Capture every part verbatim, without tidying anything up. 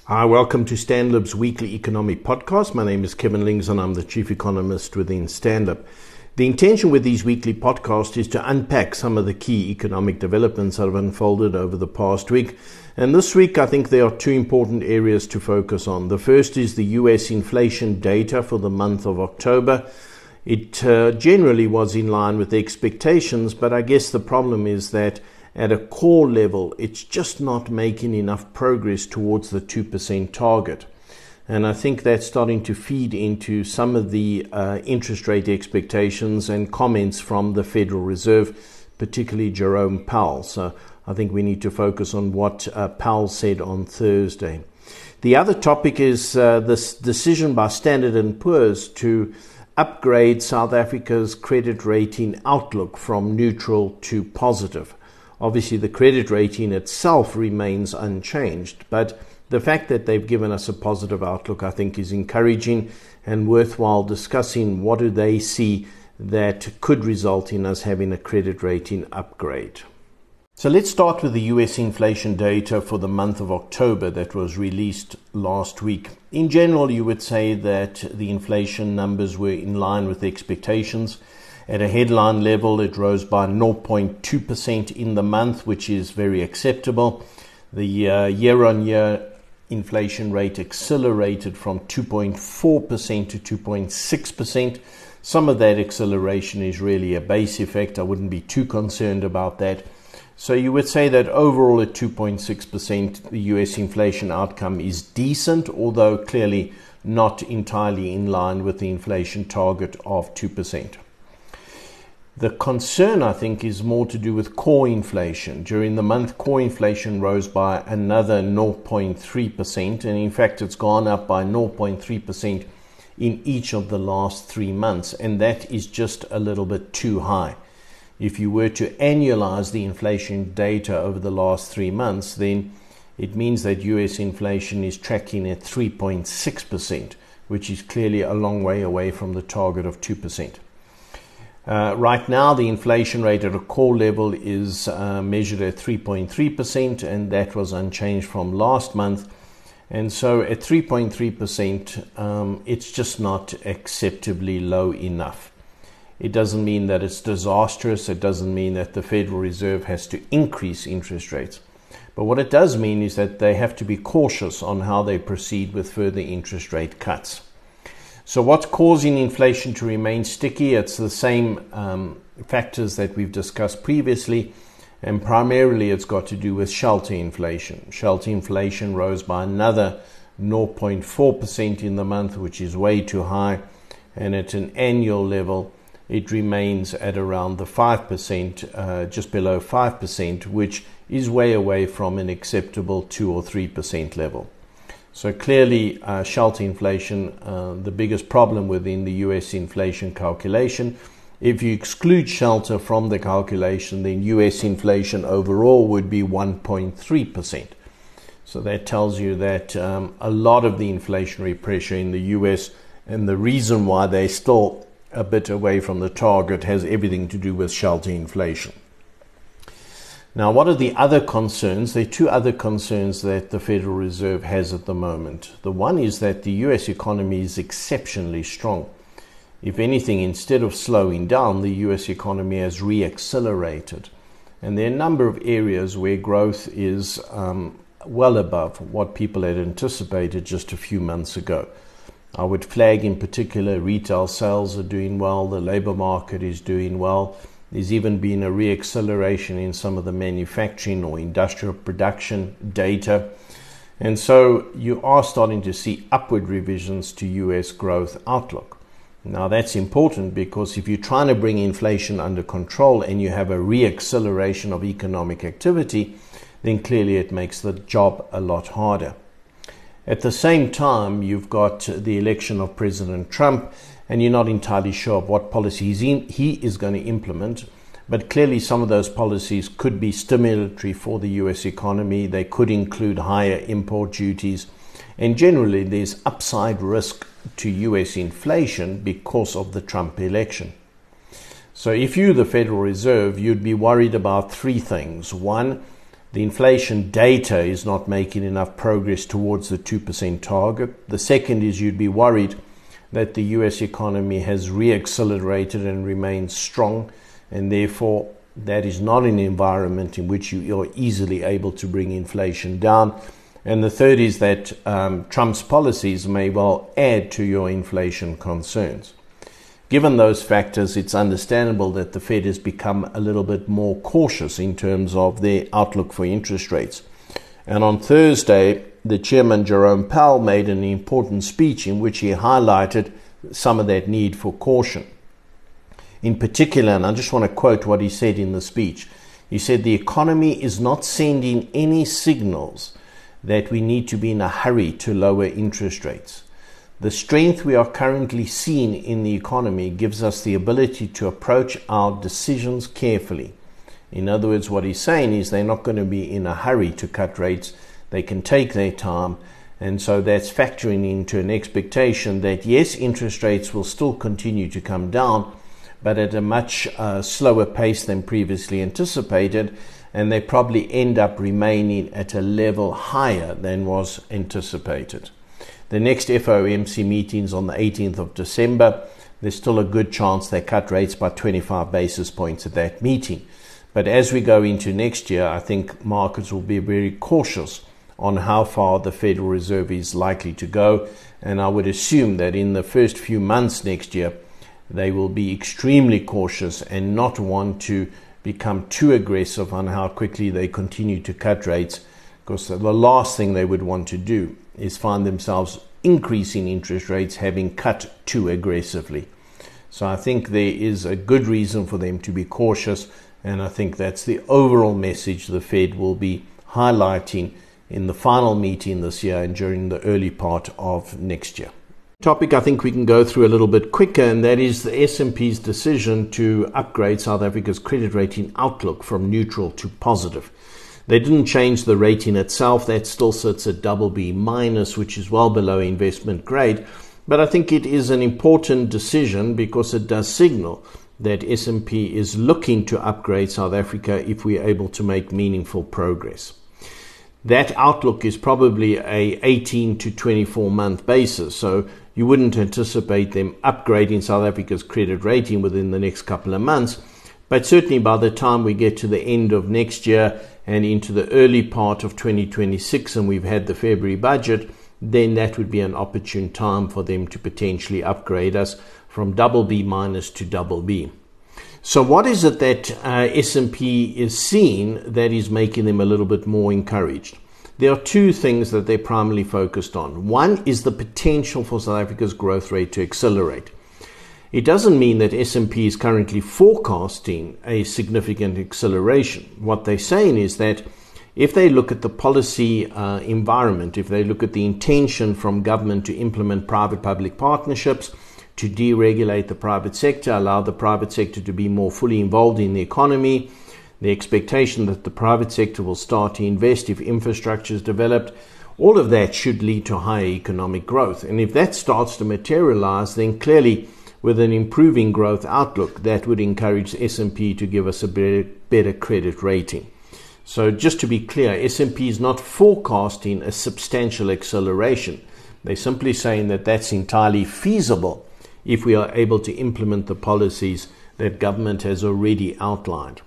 Hi, welcome to Stanlib's weekly economic podcast. My name is Kevin Lings and I'm the chief economist within Stanlib. The intention with these weekly podcasts is to unpack some of the key economic developments that have unfolded over the past week. And this week, I think there are two important areas to focus on. The first is the U S inflation data for the month of October. It uh, generally was in line with the expectations, but I guess the problem is that at a core level, it's just not making enough progress towards the two percent target. And I think that's starting to feed into some of the uh, interest rate expectations and comments from the Federal Reserve, particularly Jerome Powell. So I think we need to focus on what uh, Powell said on Thursday. The other topic is uh, this decision by Standard and Poor's to upgrade South Africa's credit rating outlook from neutral to positive. Obviously, the credit rating itself remains unchanged, but the fact that they've given us a positive outlook, I think, is encouraging and worthwhile discussing what do they see that could result in us having a credit rating upgrade. So let's start with the U S inflation data for the month of October that was released last week. In general, you would say that the inflation numbers were in line with expectations. At a headline level, it rose by zero point two percent in the month, which is very acceptable. The uh, year-on-year inflation rate accelerated from two point four percent to two point six percent. Some of that acceleration is really a base effect. I wouldn't be too concerned about that. So you would say that overall at two point six percent, the U S inflation outcome is decent, although clearly not entirely in line with the inflation target of two percent. The concern, I think, is more to do with core inflation. During the month, core inflation rose by another zero point three percent, and in fact, it's gone up by zero point three percent in each of the last three months, and that is just a little bit too high. If you were to annualize the inflation data over the last three months, then it means that U S inflation is tracking at three point six percent, which is clearly a long way away from the target of two percent. Uh, right now, the inflation rate at a core level is uh, measured at three point three percent, and that was unchanged from last month. And so at three point three percent, um, it's just not acceptably low enough. It doesn't mean that it's disastrous. It doesn't mean that the Federal Reserve has to increase interest rates. But what it does mean is that they have to be cautious on how they proceed with further interest rate cuts. So what's causing inflation to remain sticky? It's the same um, factors that we've discussed previously, and primarily it's got to do with shelter inflation. Shelter inflation rose by another zero point four percent in the month, which is way too high, and at an annual level, it remains at around the five percent, uh, just below five percent, which is way away from an acceptable two or three percent level. So clearly, uh, shelter inflation, uh, the biggest problem within the U S inflation calculation. If you exclude shelter from the calculation, then U S inflation overall would be one point three percent. So that tells you that um, a lot of the inflationary pressure in the U S and the reason why they're still a bit away from the target has everything to do with shelter inflation. Now, what are the other concerns? There are two other concerns that the Federal Reserve has at the moment. The one is that the U S economy is exceptionally strong. If anything, instead of slowing down, the U S economy has re-accelerated. And there are a number of areas where growth is um, well above what people had anticipated just a few months ago. I would flag in particular retail sales are doing well, the labor market is doing well. There's even been a re-acceleration in some of the manufacturing or industrial production data. And so you are starting to see upward revisions to U S growth outlook. Now that's important because if you're trying to bring inflation under control and you have a re-acceleration of economic activity, then clearly it makes the job a lot harder. At the same time, you've got the election of President Trump, and you're not entirely sure of what policies he is going to implement. But clearly some of those policies could be stimulatory for the U S economy. They could include higher import duties. And generally, there's upside risk to U S inflation because of the Trump election. So if you're the Federal Reserve, you'd be worried about three things. One, The inflation data is not making enough progress towards the two percent target. The second is you'd be worried that the U S economy has re-accelerated and remains strong, and therefore that is not an environment in which you are easily able to bring inflation down. And the third is that um, Trump's policies may well add to your inflation concerns. Given those factors, it's understandable that the Fed has become a little bit more cautious in terms of their outlook for interest rates. And on Thursday, the chairman, Jerome Powell, made an important speech in which he highlighted some of that need for caution. In particular, and I just want to quote what he said in the speech, he said, "The economy is not sending any signals that we need to be in a hurry to lower interest rates. The strength we are currently seeing in the economy gives us the ability to approach our decisions carefully." In other words, what he's saying is they're not going to be in a hurry to cut rates. They can take their time. And so that's factoring into an expectation that, yes, interest rates will still continue to come down, but at a much uh, slower pace than previously anticipated. And they probably end up remaining at a level higher than was anticipated. The next F O M C meeting is on the eighteenth of December. There's still a good chance they cut rates by twenty-five basis points at that meeting. But as we go into next year, I think markets will be very cautious on how far the Federal Reserve is likely to go. And I would assume that in the first few months next year, they will be extremely cautious and not want to become too aggressive on how quickly they continue to cut rates, because the last thing they would want to do is find themselves increasing interest rates having cut too aggressively. So I think there is a good reason for them to be cautious, and I think that's the overall message the Fed will be highlighting in the final meeting this year and during the early part of next year. Topic I think we can go through a little bit quicker, and that is the S and P's decision to upgrade South Africa's credit rating outlook from neutral to positive. They didn't change the rating itself. That still sits at double B minus, which is well below investment grade. But I think it is an important decision because it does signal that S and P is looking to upgrade South Africa if we are able to make meaningful progress. That outlook is probably a eighteen to twenty-four month basis. So you wouldn't anticipate them upgrading South Africa's credit rating within the next couple of months. But certainly by the time we get to the end of next year and into the early part of twenty twenty-six, and we've had the February budget, then that would be an opportune time for them to potentially upgrade us from double B minus to double B. So what is it that uh, S and P is seeing that is making them a little bit more encouraged? There are two things that they're primarily focused on. One is the potential for South Africa's growth rate to accelerate. It doesn't mean that S and P is currently forecasting a significant acceleration. What they're saying is that if they look at the policy uh, environment, if they look at the intention from government to implement private-public partnerships, to deregulate the private sector, allow the private sector to be more fully involved in the economy, the expectation that the private sector will start to invest if infrastructure is developed, all of that should lead to higher economic growth. And if that starts to materialize, then clearly with an improving growth outlook, that would encourage S and P to give us a better, better credit rating. So just to be clear, S and P is not forecasting a substantial acceleration. They're simply saying that that's entirely feasible if we are able to implement the policies that government has already outlined.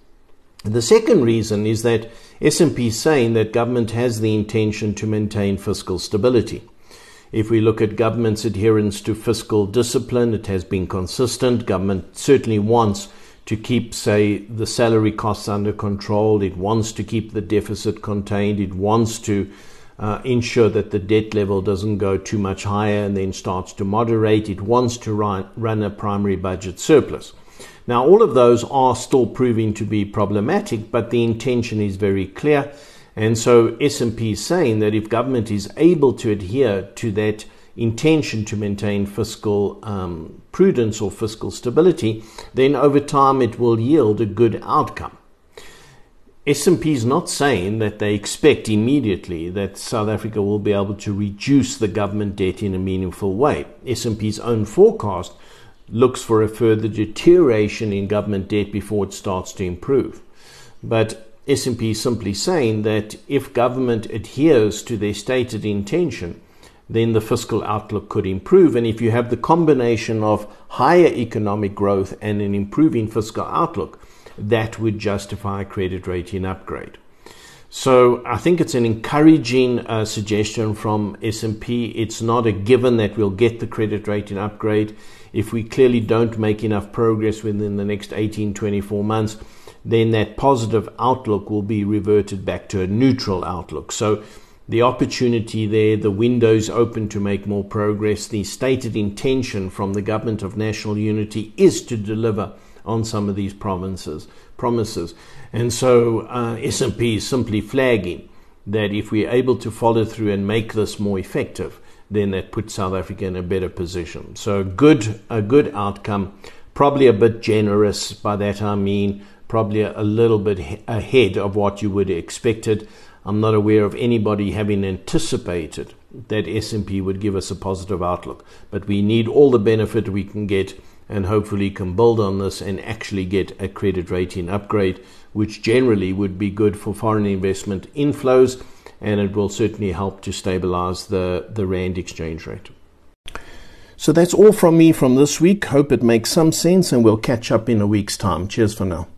The second reason is that S and P is saying that government has the intention to maintain fiscal stability. If we look at government's adherence to fiscal discipline, it has been consistent. Government certainly wants to keep, say, the salary costs under control. It wants to keep the deficit contained. It wants to uh, ensure that the debt level doesn't go too much higher and then starts to moderate. It wants to run, run a primary budget surplus. Now, all of those are still proving to be problematic, but the intention is very clear. And so S and P is saying that if government is able to adhere to that intention to maintain fiscal um, prudence or fiscal stability, then over time it will yield a good outcome. S and P is not saying that they expect immediately that South Africa will be able to reduce the government debt in a meaningful way. S and P's own forecast looks for a further deterioration in government debt before it starts to improve. But S and P is simply saying that if government adheres to their stated intention, then the fiscal outlook could improve. And if you have the combination of higher economic growth and an improving fiscal outlook, that would justify a credit rating upgrade. So I think it's an encouraging uh, suggestion from S and P. It's not a given that we'll get the credit rating upgrade. If we clearly don't make enough progress within the next eighteen, twenty-four months, then that positive outlook will be reverted back to a neutral outlook. So the opportunity there, the windows open to make more progress. The stated intention from the Government of National Unity is to deliver on some of these promises. promises. And so uh, S and P is simply flagging that if we're able to follow through and make this more effective, then that puts South Africa in a better position. So good, a good outcome, probably a bit generous. By that I mean probably a little bit he- ahead of what you would have expected. I'm not aware of anybody having anticipated that S and P would give us a positive outlook, but we need all the benefit we can get and hopefully can build on this and actually get a credit rating upgrade, which generally would be good for foreign investment inflows, and it will certainly help to stabilize the, the Rand exchange rate. So that's all from me from this week. Hope it makes some sense, and we'll catch up in a week's time. Cheers for now.